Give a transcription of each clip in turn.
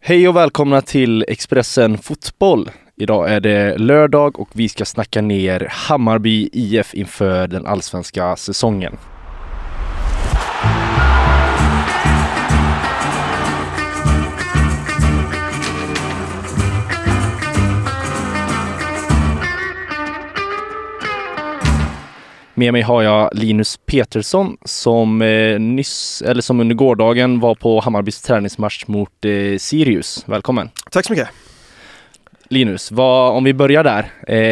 Hej och välkomna till Expressen Fotboll. Idag är det lördag och vi ska snacka ner Hammarby IF inför den allsvenska säsongen. Med mig har jag Linus Petersson som som under gårdagen var på Hammarbys träningsmatch mot Sirius. Välkommen. Tack så mycket. Linus, om vi börjar där.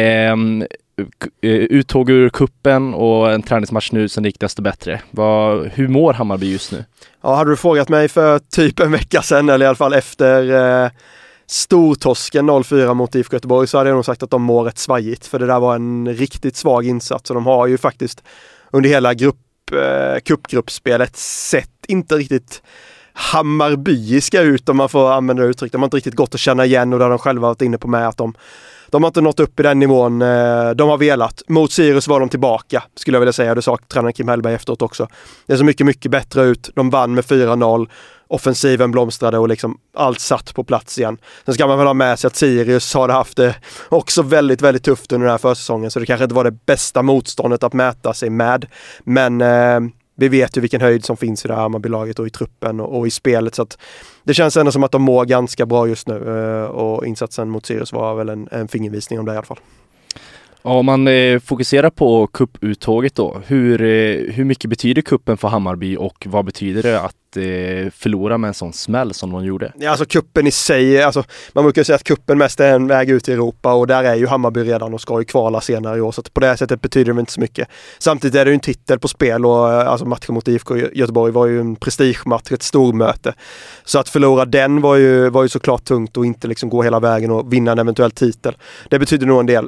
Uttåg ur kuppen och en träningsmatch nu som gick desto bättre. Hur mår Hammarby just nu? Ja, hade du frågat mig för typ en vecka sedan, eller i alla fall efter stortorsken 0-4 mot IFK Göteborg, så hade jag nog sagt att de mår rätt svajigt. För det där var en riktigt svag insats. Och de har ju faktiskt under hela cupgruppspelet sett inte riktigt hammarbyiska ut, om man får använda det uttryck. De har inte riktigt gått att känna igen, och det har de själva varit inne på med att de har inte nått upp i den nivån de har velat. Mot Sirius var de tillbaka, skulle jag vilja säga. Det sa tränaren Kim Hellberg efteråt också. Det ser mycket, mycket bättre ut. De vann med 4-0. Offensiven blomstrade och liksom allt satt på plats igen. Sen ska man väl ha med sig att Sirius har haft det också väldigt, väldigt tufft under den här försäsongen. Så det kanske inte var det bästa motståndet att mäta sig med. Men vi vet ju vilken höjd som finns i det här Hammarby-laget och i truppen och i spelet. Så att det känns ändå som att de mår ganska bra just nu. Och insatsen mot Sirius var väl en fingervisning om det i alla fall. Ja, om man fokuserar på cuputtåget då. Hur mycket betyder kuppen för Hammarby och vad betyder det att förlora med en sån smäll som de gjorde? Ja, alltså kuppen i sig, man brukar säga att kuppen mest är en väg ut i Europa, och där är ju Hammarby redan och ska ju kvala senare i år, så att på det sättet betyder det inte så mycket. Samtidigt är det ju en titel på spel, och alltså matchen mot IFK Göteborg var ju en prestigematch, ett stormöte. Så att förlora den var ju såklart tungt, och inte liksom gå hela vägen och vinna en eventuell titel. Det betyder nog en del.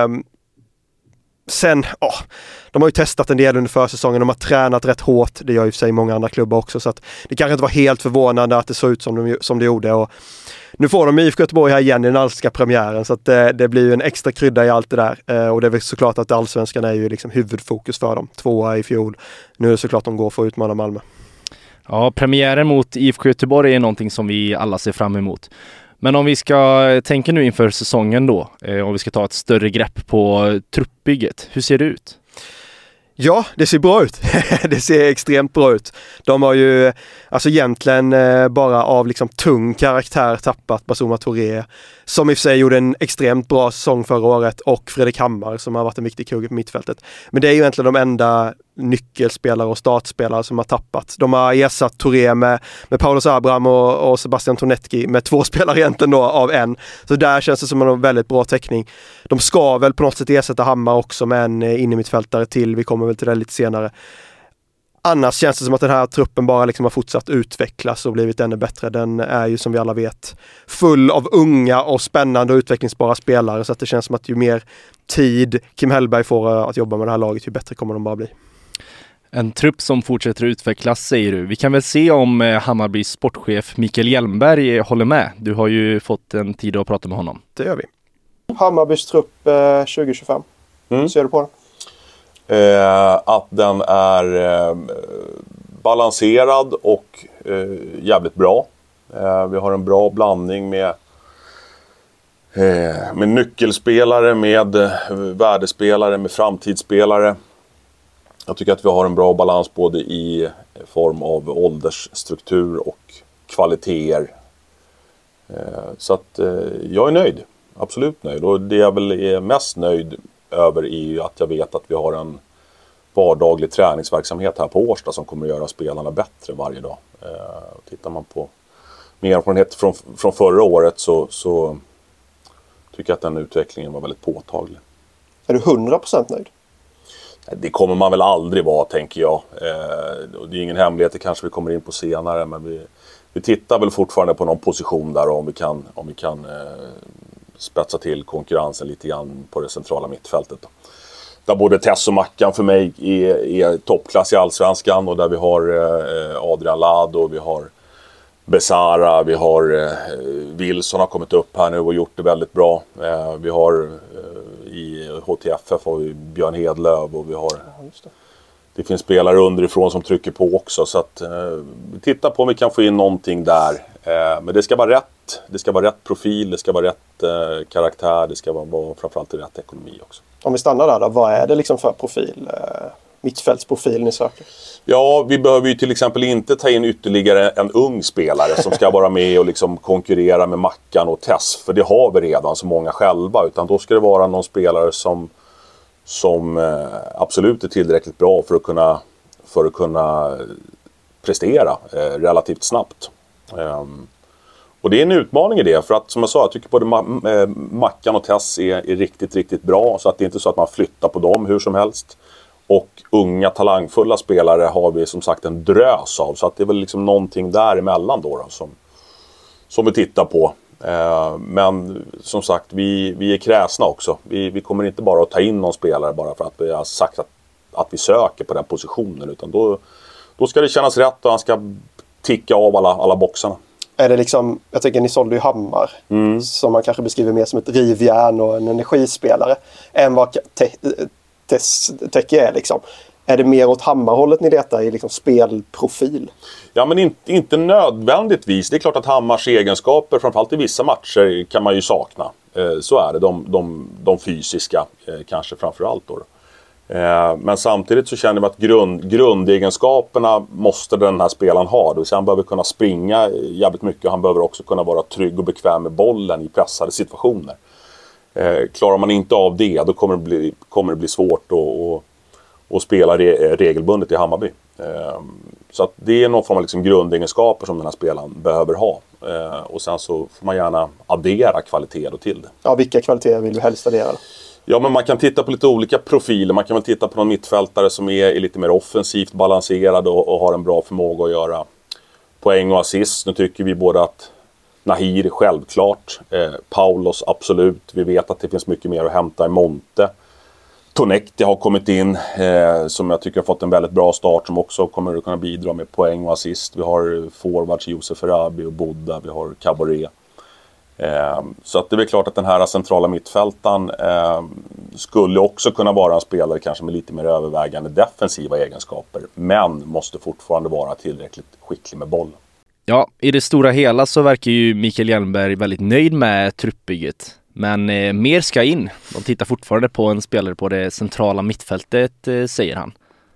Sen, de har ju testat en del under försäsongen, de har tränat rätt hårt, det gör ju för sig många andra klubbar också, så att det kanske inte var helt förvånande att det såg ut som det gjorde. Och nu får de IFK Göteborg här igen i den allsvenska premiären, så att det blir ju en extra krydda i allt det där. Och det är väl såklart att allsvenskan är ju liksom huvudfokus för dem. 2 i fjol, nu är det såklart de går för att utmana Malmö. Ja, premiären mot IFK Göteborg är någonting som vi alla ser fram emot. Men om vi ska tänka nu inför säsongen då, om vi ska ta ett större grepp på truppbygget, hur ser det ut? Ja, det ser bra ut. Det ser extremt bra ut. De har ju egentligen bara av liksom tung karaktär tappat Basuma Touré, som i och för sig gjorde en extremt bra säsong förra året, och Fredrik Hammar som har varit en viktig kugge på mittfältet. Men det är ju egentligen de enda nyckelspelare och startspelare som har tappat. De har ersatt Touré med Paulus Abraham och Sebastian Tonetki med 2 spelare egentligen då av en. Så där känns det som en väldigt bra täckning. De ska väl på något sätt ersätta Hammar också med en innermittfältare till. Vi kommer väl till det lite senare. Annars känns det som att den här truppen bara liksom har fortsatt utvecklas och blivit ännu bättre. Den är ju, som vi alla vet, full av unga och spännande och utvecklingsbara spelare, så att det känns som att ju mer tid Kim Hellberg får att jobba med det här laget, ju bättre kommer de bara bli. En trupp som fortsätter utvecklas, säger du. Vi kan väl se om Hammarbys sportchef Mikael Hjelmberg håller med. Du har ju fått en tid att prata med honom. Det gör vi. Hammarbys trupp 2025. Ser du på den? Att den är balanserad och jävligt bra. Vi har en bra blandning med nyckelspelare, med värdespelare, med framtidsspelare. Jag tycker att vi har en bra balans både i form av åldersstruktur och kvaliteter. Så att jag är nöjd. Absolut nöjd. Och det jag väl är mest nöjd över är att jag vet att vi har en vardaglig träningsverksamhet här på Årsta som kommer att göra spelarna bättre varje dag. Tittar man på med erfarenhet från förra året så tycker jag att den utvecklingen var väldigt påtaglig. Är du 100% nöjd? Det kommer man väl aldrig vara, tänker jag. Det är ingen hemlighet, det kanske vi kommer in på senare, men vi tittar väl fortfarande på någon position där, om vi kan spetsa till konkurrensen lite grann på det centrala mittfältet då. Där både Tess och Mackan för mig är toppklass i Allsvenskan, och där vi har Adrian Ladd och vi har Besara, vi har Wilson har kommit upp här nu och gjort det väldigt bra. Vi har i HTFF har vi Björn Hedlöv, och vi har det finns spelare underifrån som trycker på också, så att vi tittar på om vi kan få in någonting där Men det ska vara rätt. Det ska vara rätt profil, det ska vara rätt karaktär, det ska vara framförallt rätt ekonomi också. Om vi stannar där då, vad är det liksom för profil? Mittfältsprofil ni söker? Ja, vi behöver ju till exempel inte ta in ytterligare en ung spelare som ska vara med och liksom konkurrera med Mackan och Tess. För det har vi redan så många själva. Utan då ska det vara någon spelare som absolut är tillräckligt bra för att kunna prestera relativt snabbt. Och det är en utmaning i det, för att som jag sa, jag tycker både Mackan och Tess är riktigt, riktigt bra. Så att det är inte så att man flyttar på dem hur som helst. Och unga talangfulla spelare har vi som sagt en drös av. Så att det är väl liksom någonting däremellan då som vi tittar på. Men som sagt, vi är kräsna också. Vi kommer inte bara att ta in någon spelare bara för att vi har sagt att vi söker på den positionen. Utan då ska det kännas rätt och han ska ticka av alla boxarna. Är det liksom, jag tänker ni sålde ju Hammar som man kanske beskriver mer som ett rivjärn och en energispelare än vad Teke är liksom. Är det mer åt Hammarhållet ni letar i liksom spelprofil? Ja, men inte nödvändigtvis. Det är klart att Hammars egenskaper, framförallt i vissa matcher, kan man ju sakna. Så är det. De fysiska kanske framförallt då. Men samtidigt så känner vi att grundegenskaperna måste den här spelaren ha. Det vill säga han behöver kunna springa jävligt mycket. Han behöver också kunna vara trygg och bekväm med bollen i pressade situationer. Klarar man inte av det, då kommer det bli svårt att spela regelbundet i Hammarby. Så att det är någon form av liksom grundegenskaper som den här spelaren behöver ha. Och sen så får man gärna addera kvaliteter till det. Ja, vilka kvaliteter vill du helst addera då? Ja, men man kan titta på lite olika profiler. Man kan väl titta på någon mittfältare som är lite mer offensivt balanserad och har en bra förmåga att göra poäng och assist. Nu tycker vi både att Nahir självklart, Paulos absolut. Vi vet att det finns mycket mer att hämta i Monte. Tonekti har kommit in som jag tycker har fått en väldigt bra start, som också kommer att kunna bidra med poäng och assist. Vi har forwards Josef Arabi och Bodda, vi har Caboret. Så att det är väl klart att den här centrala mittfältan skulle också kunna vara en spelare kanske med lite mer övervägande defensiva egenskaper, men måste fortfarande vara tillräckligt skicklig med bollen. Ja, i det stora hela så verkar ju Mikael Hjelmberg väldigt nöjd med truppbygget. Men mer ska in. De tittar fortfarande på en spelare på det centrala mittfältet, säger han.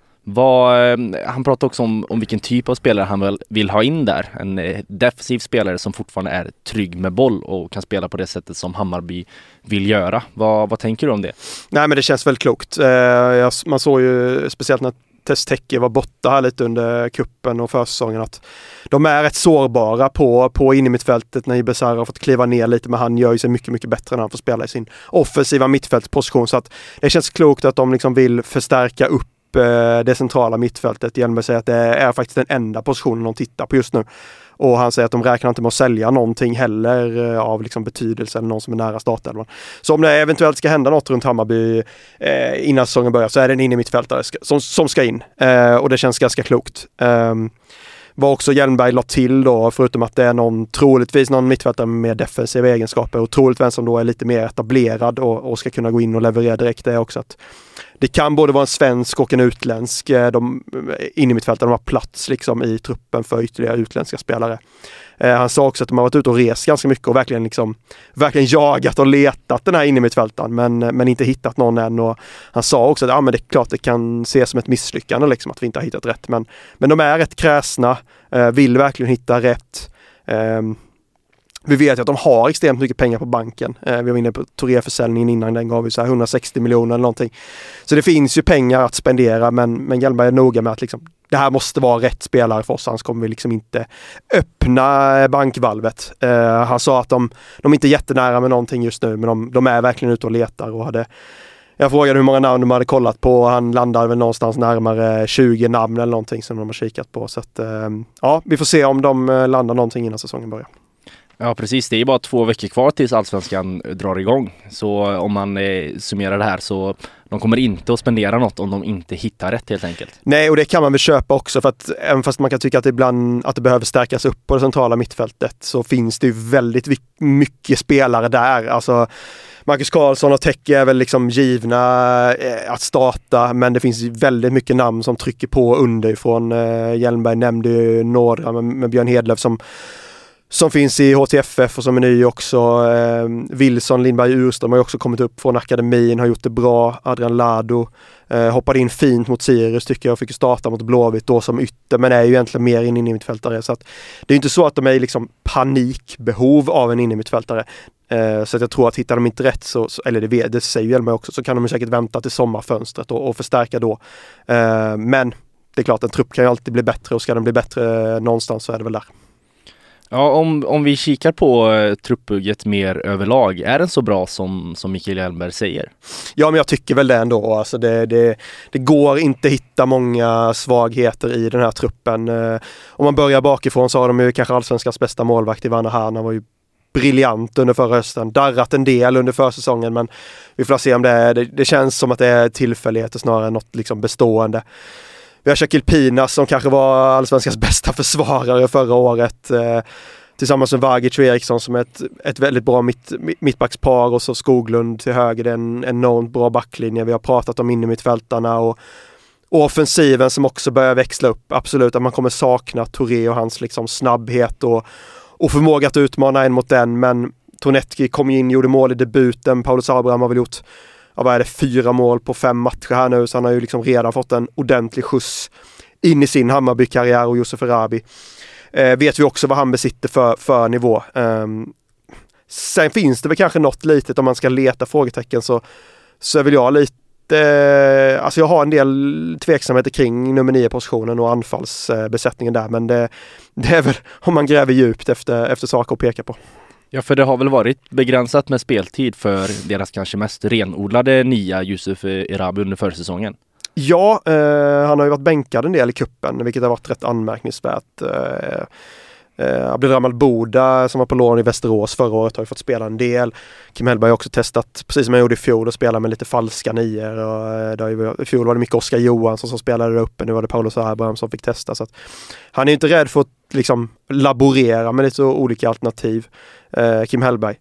Han pratar också om vilken typ av spelare han vill ha in där. En defensiv spelare som fortfarande är trygg med boll och kan spela på det sättet som Hammarby vill göra. Vad tänker du om det? Nej, men det känns väldigt klokt. Man såg ju speciellt när Teke var borta här lite under kuppen och försäsongen att de är rätt sårbara på in i mittfältet när Ibesara har fått kliva ner lite, men han gör ju sig mycket, mycket bättre när han får spela i sin offensiva mittfältsposition. Så att det känns klokt att de liksom vill förstärka upp det centrala mittfältet. Hjelmberg säger att det är faktiskt den enda positionen de tittar på just nu. Och han säger att de räknar inte med att sälja någonting heller av liksom betydelse eller någon som är nära startelvan. Så om det eventuellt ska hända något runt Hammarby innan säsongen börjar, så är det en in i mittfältare som ska in. Och det känns ganska klokt. Vad också Hjelmberg la till då, förutom att det är troligtvis någon mittfältare med defensiva egenskaper och troligtvis som då är lite mer etablerad och ska kunna gå in och leverera direkt, det är också att det kan både vara en svensk och en utländsk. In i mittfältet, de har plats liksom i truppen för ytterligare utländska spelare. Han sa också att de har varit ute och rest ganska mycket och verkligen jagat och letat den här in i mittfältan, men inte hittat någon än. Och han sa också att men det är klart det kan ses som ett misslyckande liksom, att vi inte har hittat rätt. Men de är rätt kräsna, vill verkligen hitta rätt. Vi vet ju att de har extremt mycket pengar på banken. Vi var inne på Touré-försäljningen innan, den gav ju så här 160 miljoner eller någonting. Så det finns ju pengar att spendera, men Hjelmberg är noga med att liksom, det här måste vara rätt spelare för oss, annars kommer vi liksom inte öppna bankvalvet. Han sa att de inte är jättenära med någonting just nu, men de är verkligen ute och letar. Och jag frågade hur många namn de hade kollat på, och han landade väl någonstans närmare 20 namn eller någonting som de har kikat på. Så att, ja, vi får se om de landar någonting innan säsongen börjar. Ja, precis. Det är bara 2 veckor kvar tills Allsvenskan drar igång. Så om man summerar det här, så de kommer inte att spendera något om de inte hittar rätt helt enkelt. Nej, och det kan man väl köpa också, för att även fast man kan tycka att ibland att det behöver stärkas upp på det centrala mittfältet, så finns det ju väldigt mycket spelare där. Alltså Marcus Karlsson och Teke är väl liksom givna att starta, men det finns väldigt mycket namn som trycker på underifrån. Hjelmberg nämnde ju några med Björn Hedlöf som finns i HTFF och som är ny också. Wilson Lindberg Urström har ju också kommit upp från akademin, har gjort det bra. Adrian Lado hoppade in fint mot Sirius tycker jag, fick starta mot Blåvitt då som ytter, men är ju egentligen mer in i mittfältare. Så att det är inte så att de är liksom panikbehov av en innermittfältare. Så att jag tror att hittar de inte rätt eller det säger Hjelmberg också, så kan de säkert vänta till sommarfönstret och förstärka då. Men det är klart, en trupp kan ju alltid bli bättre, och ska den bli bättre någonstans så är det väl där. Ja, om vi kikar på truppbygget mer överlag, är den så bra som Mikael Hjelmberg säger? Ja, men jag tycker väl det ändå. Alltså det går inte hitta många svagheter i den här truppen. Om man börjar bakifrån så har de ju kanske allsvenskans bästa målvakt i Vanna Hahn. Han var ju briljant under förra hösten. Darrat en del under försäsongen, men vi får se om det känns som att det är tillfälligheter snarare än något liksom bestående. Vi har Shakil Pinas som kanske var allsvenskans bästa försvarare förra året. Tillsammans med Vagic och Eriksson som är ett väldigt bra mittbackspar, och så Skoglund till höger. Det är en enormt bra backlinje. Vi har pratat om innermittfältarna och offensiven som också börjar växla upp. Absolut att man kommer sakna Touré och hans liksom snabbhet och förmåga att utmana en mot en. Men Tornetki kom in, gjorde mål i debuten. Paulus Abraham har väl gjort 4 mål på 5 matcher här nu, så han har ju liksom redan fått en ordentlig skjuts in i sin Hammarby-karriär. Och Josef Erabi vet vi också vad han besitter för nivå. Sen finns det väl kanske något litet, om man ska leta frågetecken så är väl jag lite, alltså jag har en del tveksamheter kring nummer 9-positionen och anfallsbesättningen där, men det är väl om man gräver djupt efter saker att peka på. Ja, för det har väl varit begränsat med speltid för deras kanske mest renodlade nia Josef Erabi under försäsongen. Ja, han har ju varit bänkad en del i kuppen, vilket har varit rätt anmärkningsvärt. Abdelrahman Boda som var på lån i Västerås förra året har ju fått spela en del. Kim Hellberg har också testat, precis som jag gjorde i fjol, att spela med lite falska nior. I fjol var det mycket Oskar Johansson som spelade där uppe, nu var det Paulus Abraham som fick testa. Så att han är inte rädd för att liksom laborera med lite olika alternativ, Kim Hellberg.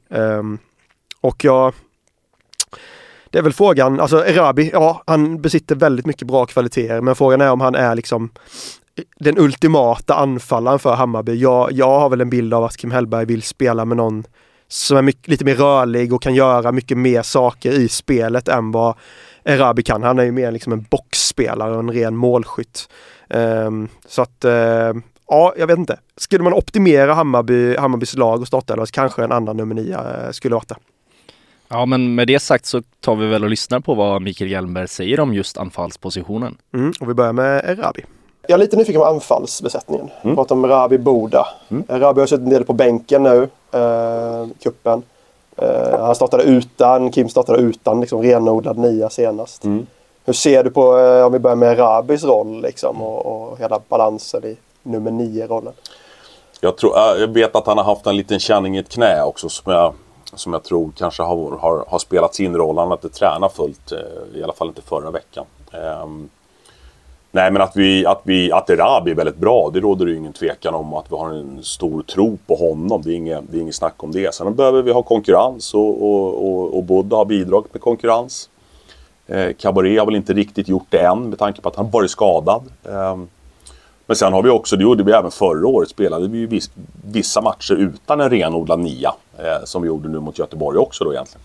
Det är väl frågan, alltså Erabi, ja, han besitter väldigt mycket bra kvaliteter, men frågan är om han är liksom den ultimata anfallaren för Hammarby. Jag har väl en bild av att Kim Hellberg vill spela med någon som är lite mer rörlig och kan göra mycket mer saker i spelet än vad Erabi kan. Han är ju mer liksom en boxspelare och en ren målskytt. Så att ja, jag vet inte. Skulle man optimera Hammarbys lag och starta, eller kanske en annan nummer 9 skulle vara det. Ja, men med det sagt så tar vi väl och lyssnar på vad Mikael Hjelmberg säger om just anfallspositionen. Och vi börjar med Erabi. Jag är lite nyfiken på anfallsbesättningen. Vi pratar om Erabi Boda. Erabi har suttit en del på bänken nu, kuppen. Han startade utan, Kim startade utan liksom renodlad 9 senast. Hur ser du på, om vi börjar med Erabis roll liksom, och hela balansen i nummer 9-rollen? Jag vet att han har haft en liten känning i ett knä också som jag tror kanske har spelat sin roll. Han har inte tränat fullt, i alla fall inte förra veckan. Nej, men att Erabi är väldigt bra, det råder ju ingen tvekan om. Att vi har en stor tro på honom, det är inget snack om det. Sen behöver vi ha konkurrens och Boda har bidragit med konkurrens. Cabaret har väl inte riktigt gjort det än med tanke på att han bara är skadad. Men sen har vi också, det gjorde vi även förra året, spelade vi ju vissa matcher utan en renodlad 9, som vi gjorde nu mot Göteborg också då egentligen.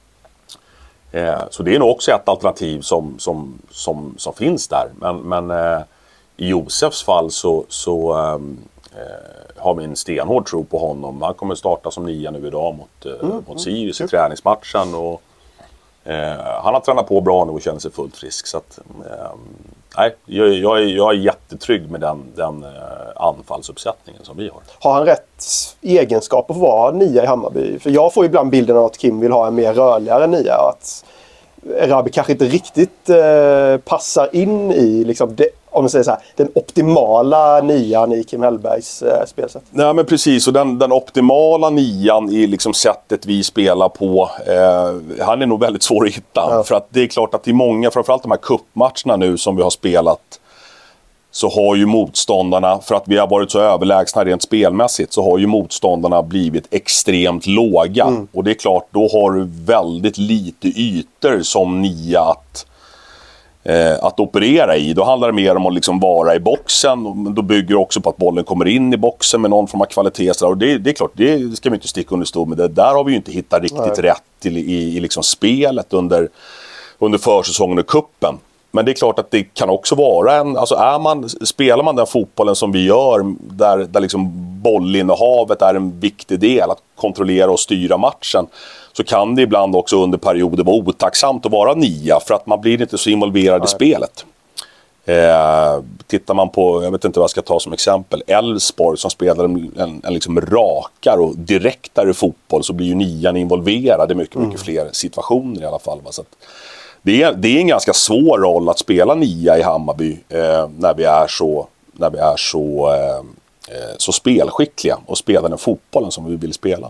Så det är nog också ett alternativ som finns där. Men i Josefs fall så har vi en stenhård tro på honom. Han kommer starta som 9 nu idag mot Sirius i träningsmatchen. Och, han har tränat på bra nu och känner sig fullt frisk. Så att, nej, jag är jättetrygg med den anfallsuppsättningen som vi har. Har han rätt egenskaper för att vara 9 i Hammarby? För jag får ibland bilden av att Kim vill ha en mer rörligare 9. Att Erabi kanske inte riktigt passar in i liksom det, om man säger så här, den optimala 9 i Kim Hellbergs spelsätt. Nej, men precis, och den optimala 9 i liksom sättet vi spelar på, han är nog väldigt svår att hitta. Ja. För att det är klart att i många, framförallt de här cupmatcherna nu som vi har spelat, så har ju motståndarna, för att vi har varit så överlägsna rent spelmässigt, så har ju motståndarna blivit extremt låga. Och det är klart, då har du väldigt lite ytor som 9 att operera i. Då handlar det mer om att liksom vara i boxen. Då bygger det också på att bollen kommer in i boxen med någon form av kvalitet. Och det är klart, det ska vi inte sticka under stol med. Det där har vi ju inte hittat riktigt rätt i liksom spelet under försäsongen och kuppen. Men det är klart att det kan också vara spelar man den fotbollen som vi gör, där liksom bollinnehavet är en viktig del, att kontrollera och styra matchen, så kan det ibland också under perioder vara otacksamt att vara nia, för att man blir inte så involverad i spelet. Tittar man på, jag vet inte vad jag ska ta som exempel, Elfsborg som spelar en liksom rakare och direktare fotboll, så blir ju nian involverad i mycket fler situationer i alla fall. Så att det är en ganska svår roll att spela nia i Hammarby när vi är så spelskickliga och spelar den fotbollen som vi vill spela.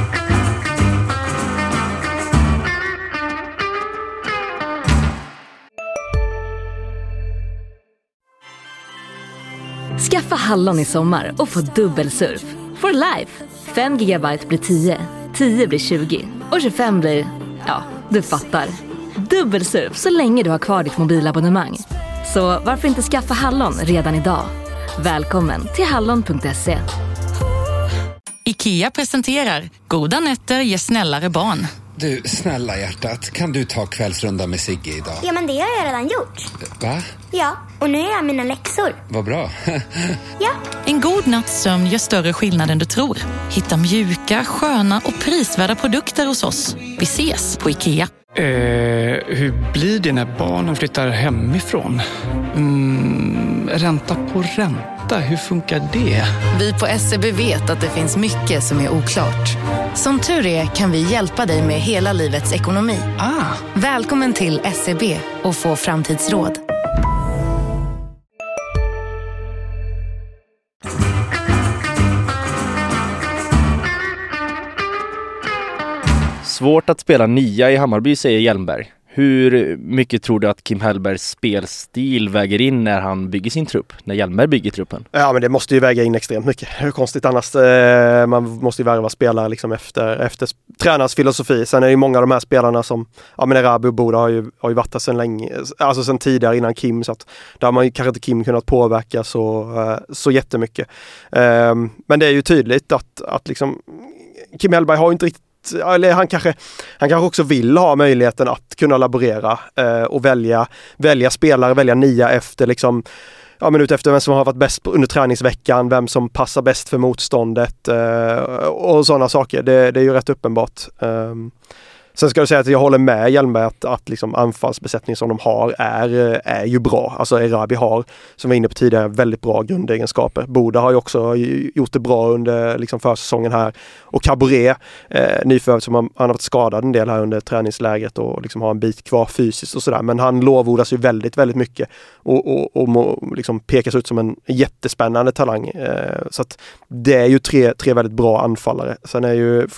Skaffa Hallon i sommar och få dubbelsurf. For life. 5 GB blir 10, 10 blir 20 och 25 blir, ja, du fattar. Dubbelsurf så länge du har kvar ditt mobilabonnemang. Så varför inte skaffa Hallon redan idag? Välkommen till hallon.se. IKEA presenterar Goda nätter ger snällare barn. Du, snälla hjärtat, kan du ta kvällsrunda med Sigge idag? Ja, men det har jag redan gjort. Va? Ja, och nu är jag mina läxor. Vad bra. Ja. En god natts sömn gör större skillnad än du tror. Hitta mjuka, sköna och prisvärda produkter hos oss. Vi ses på IKEA. Hur blir det när barnen flyttar hemifrån? Ränta på ränta, hur funkar det? Vi på SEB vet att det finns mycket som är oklart. Som tur är kan vi hjälpa dig med hela livets ekonomi. Välkommen till SEB och få framtidsråd. Svårt att spela nia i Hammarby, säger Hjelmberg. Hur mycket tror du att Kim Hellbergs spelstil väger in när han bygger sin trupp? När Hjelmberg bygger truppen? Ja, men det måste ju väga in extremt mycket. Hur konstigt annars? Man måste ju värva spelare liksom efter tränarens filosofi. Sen är det ju många av de här spelarna som, ja, men Erabi och Boda har ju varit där sedan länge, alltså sedan tidigare innan Kim, så att där har man ju kanske inte Kim kunnat påverka så jättemycket. Men det är ju tydligt att liksom Kim Hellberg har ju inte riktigt, eller han kanske också vill ha möjligheten att kunna laborera och välja spelare, välja nia efter liksom, ja, men utefter vem som har varit bäst under träningsveckan, vem som passar bäst för motståndet och sådana saker. Det är ju rätt uppenbart. Sen ska jag säga att jag håller med Hjelmberg att liksom anfallsbesättning som de har är ju bra. Alltså Erabi har, som var inne på tidigare, väldigt bra grundegenskaper. Boda har ju också gjort det bra under liksom försäsongen här. Och Caboret, nyförvärv som han har varit skadad en del här under träningsläget och liksom har en bit kvar fysiskt och sådär. Men han lovordas ju väldigt, väldigt mycket och liksom pekas ut som en jättespännande talang. Så att det är ju tre väldigt bra anfallare. Sen är ju